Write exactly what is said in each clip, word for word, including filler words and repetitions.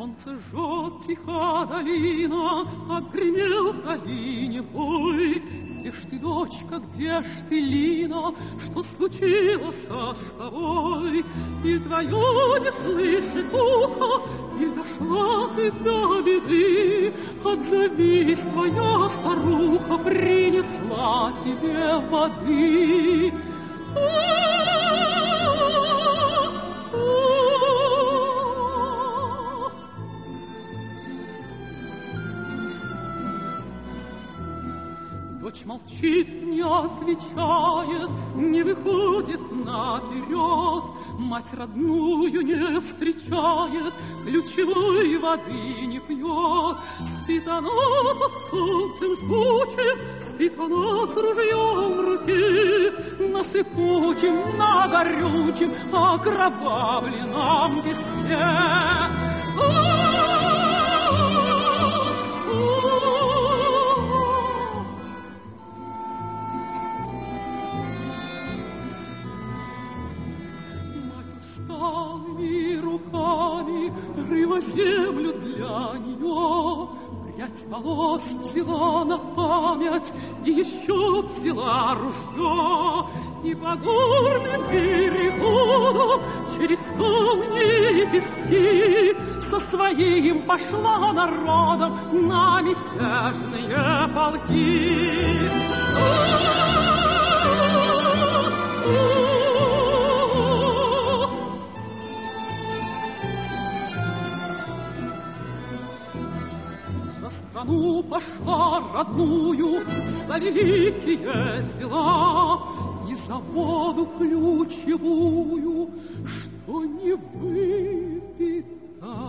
Солнце жжет, тиха долина, отгремел в долине бой. Где ж ты, дочка, где ж ты, Лина, что случилось с тобой? И твое не слышит ухо, и дошла ты до беды. Отзовись, твоя старуха принесла тебе воды. Дочь молчит, не отвечает, не выходит наперед. Мать родную не встречает, ключевой воды не пьет. Спит она под солнцем жгучим, спит она с ружьем в руке, на сыпучем, на горючем, окровавленном песке. И руками рыла землю для нее, прядь волос взяла на память и еще взяла ружье. И по горным переходам через камни и пески со своим пошла народом на мятежные полки. Страну пошла родную за великие дела и за воду ключевую, что не выпита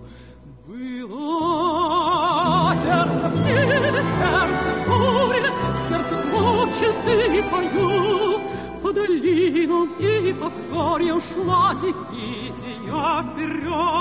была. Сердце птицы, сердце буря, сердце плачет и поет. По долинам и по вскорьям шла дивизия вперед.